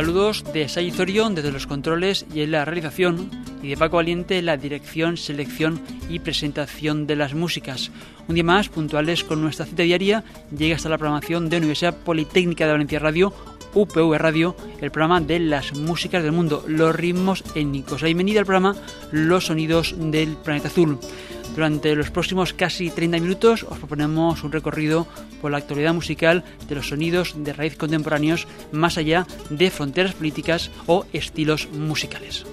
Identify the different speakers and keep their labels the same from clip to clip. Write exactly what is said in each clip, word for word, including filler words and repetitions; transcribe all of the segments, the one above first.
Speaker 1: Saludos de Sai Zorion desde los controles y en la realización, y de Paco Valiente en la dirección, selección y presentación de las músicas. Un día más, puntuales con nuestra cita diaria, llega hasta la programación de Universidad Politécnica de Valencia Radio, U P V Radio, el programa de las músicas del mundo, los ritmos étnicos. La bienvenida al programa Los Sonidos del Planeta Azul. Durante los próximos casi treinta minutos os proponemos un recorrido por la actualidad musical de los sonidos de raíz contemporáneos más allá de fronteras políticas o estilos musicales.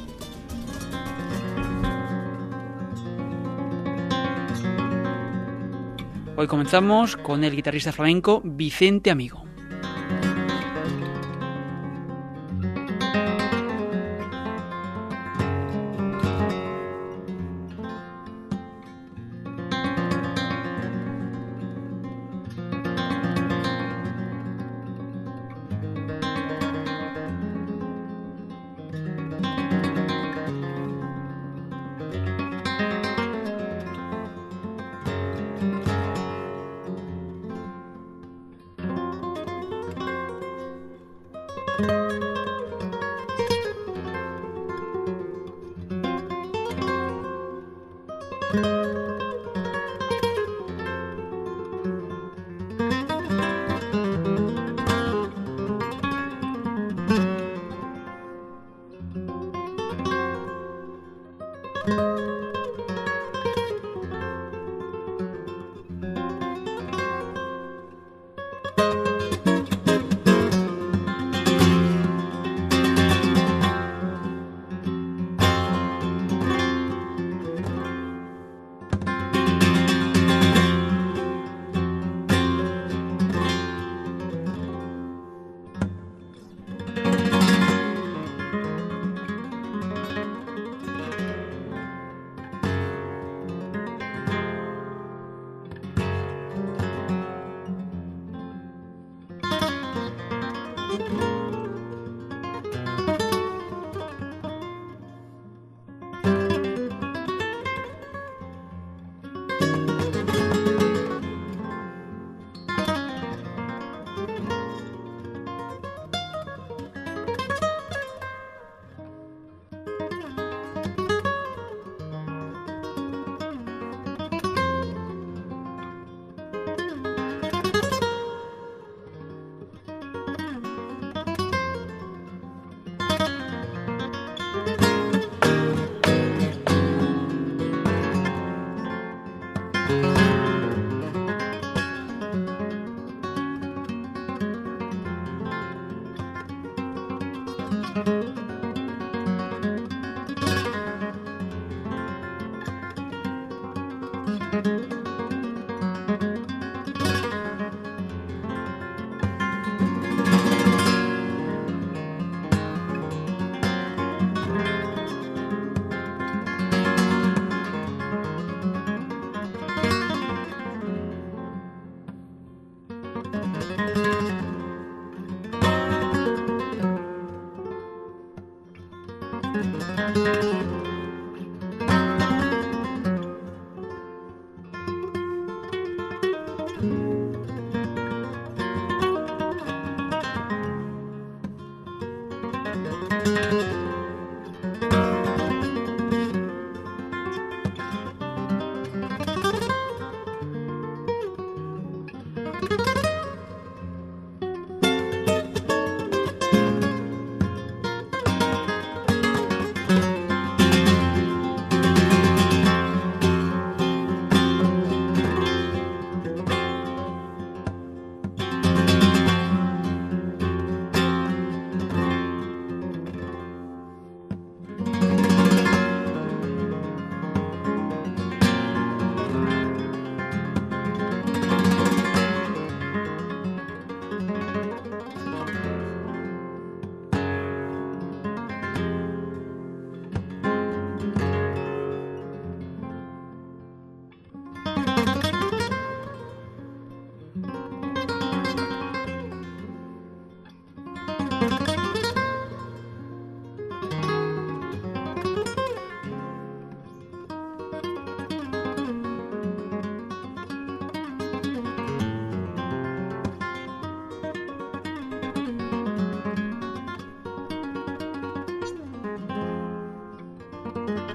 Speaker 1: Hoy comenzamos con el guitarrista flamenco Vicente Amigo.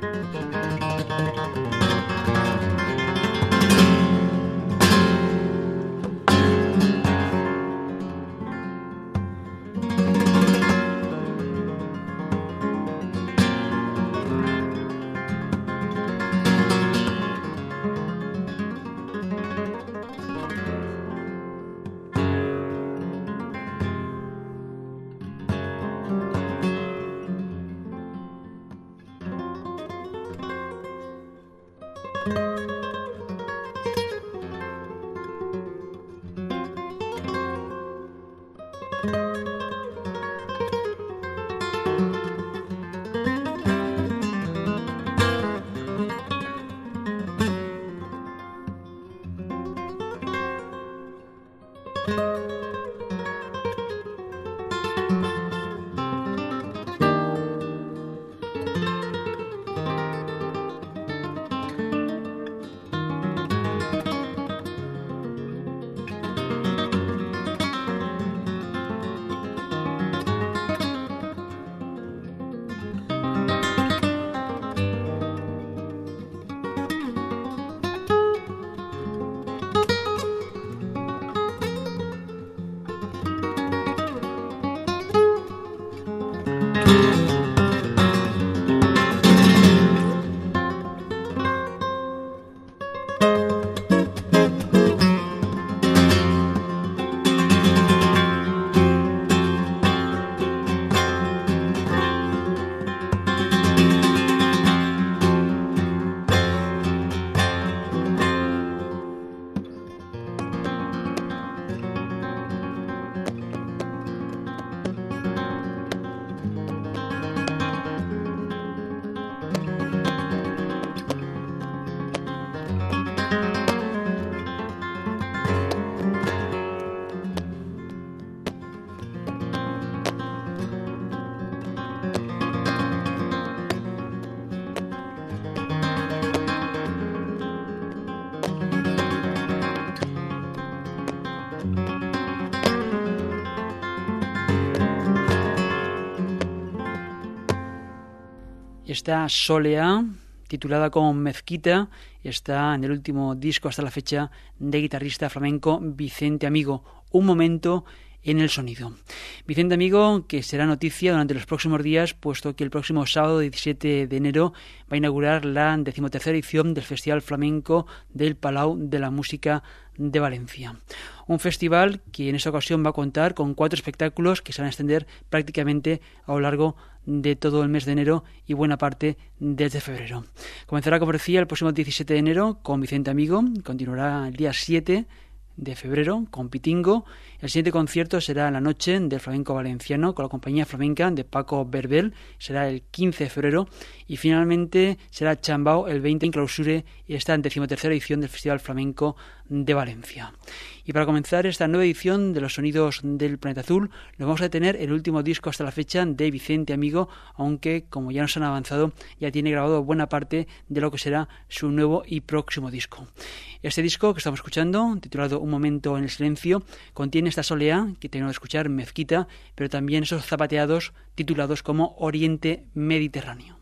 Speaker 1: Esta Soleá, titulada como Mezquita, está en el último disco hasta la fecha de guitarrista flamenco Vicente Amigo, Un momento en el sonido. Vicente Amigo, que será noticia durante los próximos días, puesto que el próximo sábado diecisiete de enero va a inaugurar la decimotercera edición del Festival Flamenco del Palau de la Música de Valencia. Un festival que en esta ocasión va a contar con cuatro espectáculos que se van a extender prácticamente a lo largo de todo el mes de enero y buena parte desde febrero. Comenzará, como decía, el próximo diecisiete de enero con Vicente Amigo, continuará el día siete de febrero con Pitingo. El siguiente concierto será en la noche del flamenco valenciano con la compañía flamenca de Paco Berbel, será el quince de febrero, y finalmente será Chambao el veinte en clausure esta decimotercera edición del Festival Flamenco de Valencia. Y para comenzar esta nueva edición de los sonidos del Planeta Azul, nos vamos a detener el último disco hasta la fecha de Vicente Amigo, aunque, como ya nos han avanzado, ya tiene grabado buena parte de lo que será su nuevo y próximo disco. Este disco que estamos escuchando, titulado Un momento en el silencio, contiene esta soleá que tenemos que escuchar, Mezquita, pero también esos zapateados titulados como Oriente Mediterráneo.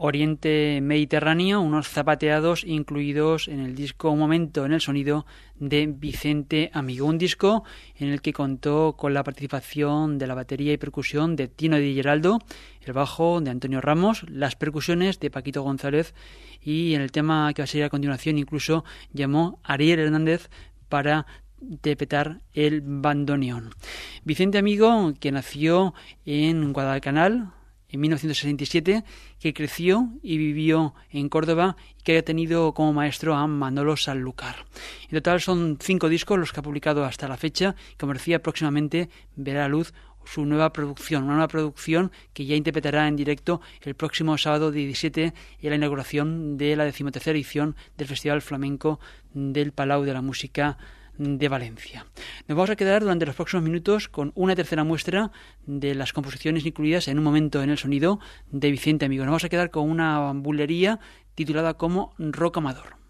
Speaker 1: Oriente Mediterráneo, unos zapateados incluidos en el disco Un momento en el sonido de Vicente Amigo, un disco en el que contó con la participación de la batería y percusión de Tino Di Geraldo, el bajo de Antonio Ramos, las percusiones de Paquito González y en el tema que va a seguir a continuación incluso llamó a Ariel Hernández para interpretar el bandoneón. Vicente Amigo, que nació en Guadalcanal en mil novecientos sesenta y siete, que creció y vivió en Córdoba y que haya tenido como maestro a Manolo Sanlúcar. En total son cinco discos los que ha publicado hasta la fecha. Como decía, próximamente verá a luz su nueva producción, una nueva producción que ya interpretará en directo el próximo sábado diecisiete en la inauguración de la decimotercera edición del Festival Flamenco del Palau de la Música de Valencia. Nos vamos a quedar durante los próximos minutos con una tercera muestra de las composiciones incluidas en Un momento en el sonido de Vicente Amigo. Nos vamos a quedar con una bulería titulada como Rock Amador.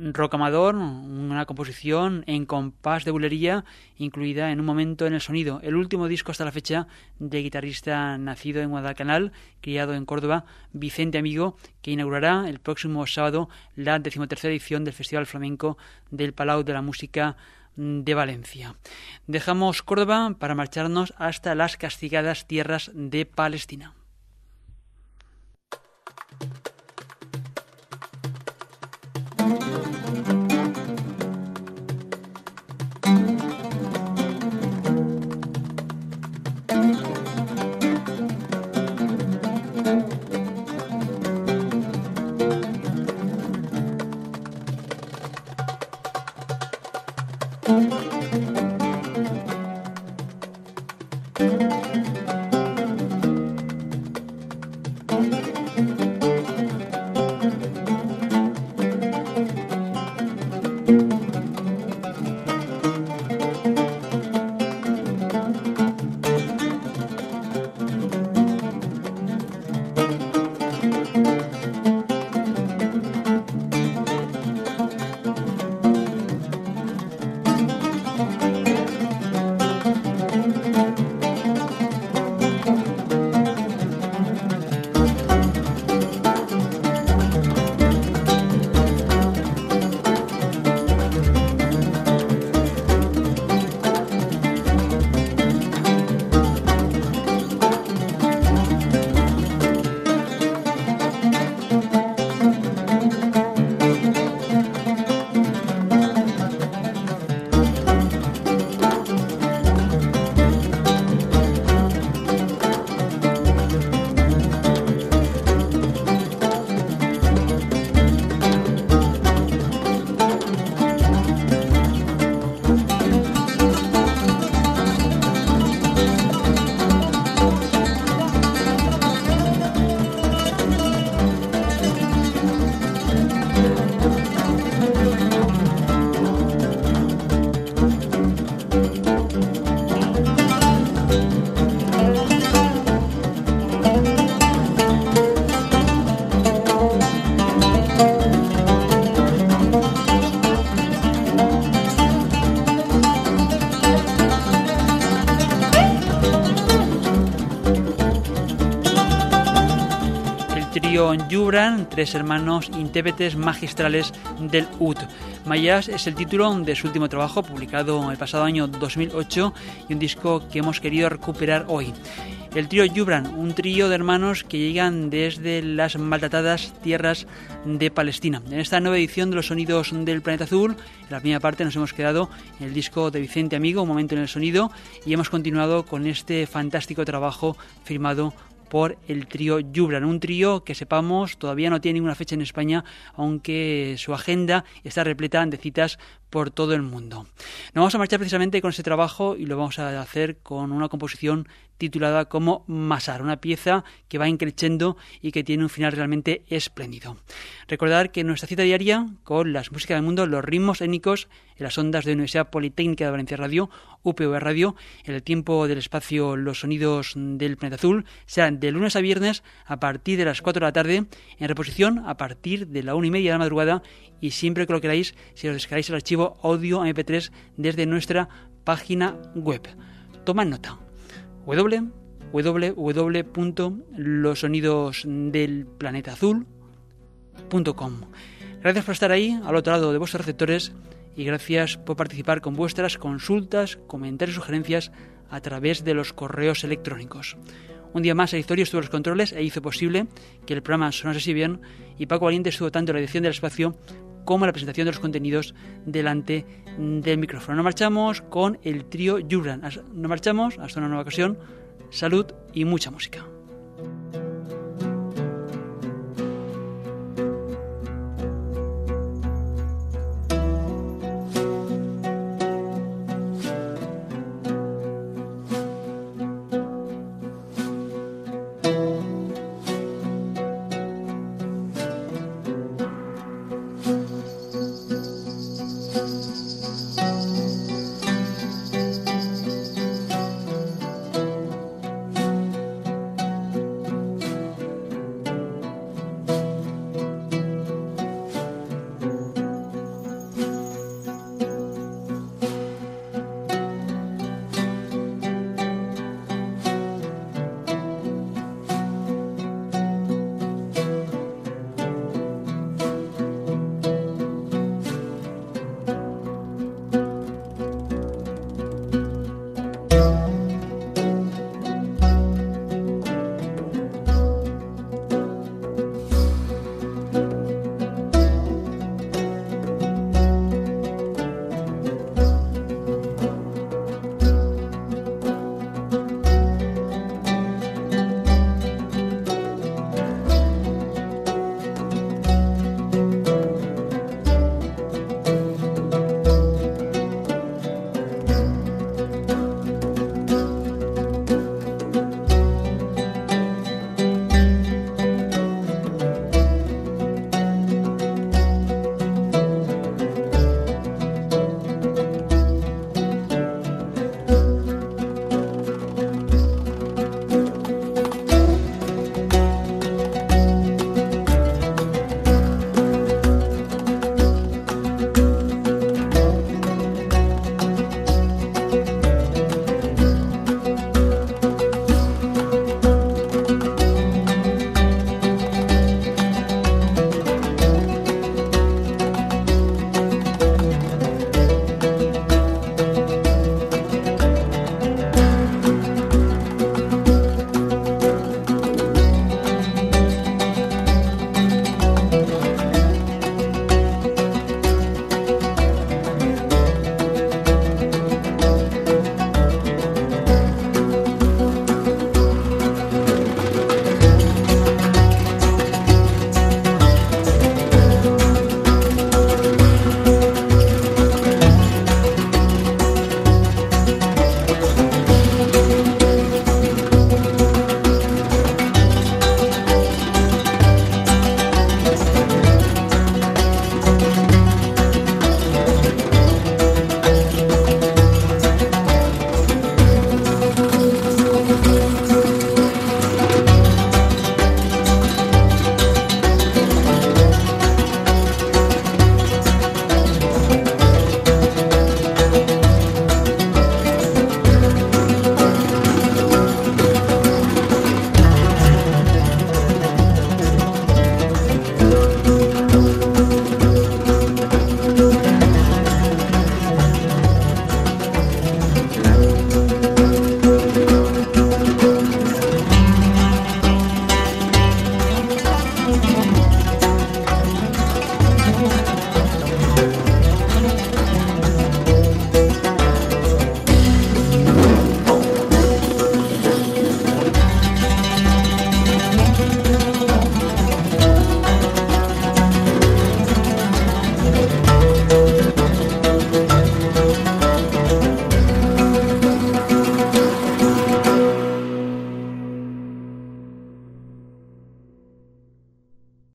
Speaker 1: rock amador, una composición en compás de bulería incluida en Un momento en el sonido, el último disco hasta la fecha del guitarrista nacido en Guadalcanal, criado en Córdoba, Vicente Amigo, que inaugurará el próximo sábado la decimotercera edición del Festival Flamenco del Palau de la Música de Valencia. Dejamos Córdoba para marcharnos hasta las castigadas tierras de Palestina. Yubran, tres hermanos intérpretes magistrales del oud. Mayas es el título de su último trabajo, publicado el pasado año dos mil ocho, y un disco que hemos querido recuperar hoy. El trío Yubran, un trío de hermanos que llegan desde las maltratadas tierras de Palestina. En esta nueva edición de Los Sonidos del Planeta Azul, en la primera parte nos hemos quedado en el disco de Vicente Amigo, Un momento en el sonido, y hemos continuado con este fantástico trabajo firmado por el trío Yubran, un trío que sepamos todavía no tiene ninguna fecha en España, aunque su agenda está repleta de citas por todo el mundo. Nos vamos a marchar precisamente con ese trabajo y lo vamos a hacer con una composición titulada como Masar, una pieza que va increciendo y que tiene un final realmente espléndido. Recordar que nuestra cita diaria con las músicas del mundo, los ritmos étnicos en las ondas de Universidad Politécnica de Valencia Radio, U P V Radio, en el tiempo del espacio Los Sonidos del Planeta Azul, serán de lunes a viernes a partir de las cuatro de la tarde, en reposición a partir de la una y media de la madrugada, y siempre que lo queráis, si os descargáis el archivo audio eme pe tres desde nuestra página web. Tomad nota: w w w punto los sonidos del planeta azul punto com. Gracias por estar ahí, al otro lado de vuestros receptores, y gracias por participar con vuestras consultas, comentarios y sugerencias a través de los correos electrónicos. Un día más, Editorio estuvo en los controles e hizo posible que el programa sonase así bien, y Paco Valiente estuvo tanto en la edición del espacio como en la presentación de los contenidos delante del micrófono. Nos marchamos con el trío Yubran. Nos marchamos hasta una nueva ocasión. Salud y mucha música.